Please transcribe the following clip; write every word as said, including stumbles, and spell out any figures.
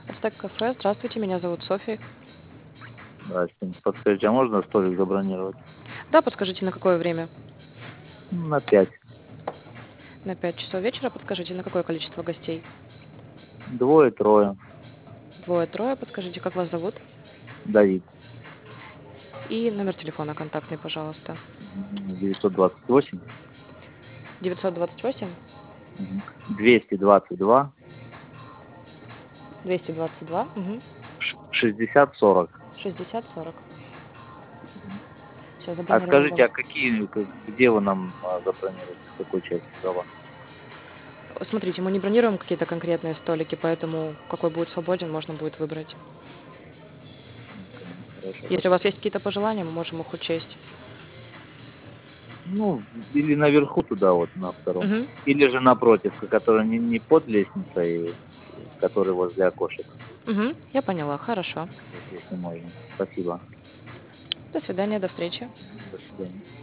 Ацтек кафе. Здравствуйте, меня зовут Софи. Здрасте. Подскажите, а можно столик забронировать? Да, подскажите, на какое время? Ну, на пять. На пять часов вечера. Подскажите, на какое количество гостей? Двое-трое. Двое-трое. Подскажите, как вас зовут? Давид. И номер телефона контактный, пожалуйста. девятьсот двадцать восемь. девятьсот двадцать восемь. Мгм. двести двадцать два. двести двадцать два. Угу. ш- шестьдесят сорок. шестьдесят сорок. Все, А забронировала. скажите, а какие, к- где вы нам а, забронируете, в какой части права? Смотрите, мы не бронируем какие-то конкретные столики, поэтому какой будет свободен, можно будет выбрать. Хорошо, Если у вас спасибо. есть какие-то пожелания, мы можем их учесть. Ну, или наверху туда вот, на втором. Угу. Или же напротив, который не, не под лестницей, который возле окошек, Угу. Я поняла. Хорошо. если можно. Спасибо. До свидания, до встречи. До свидания.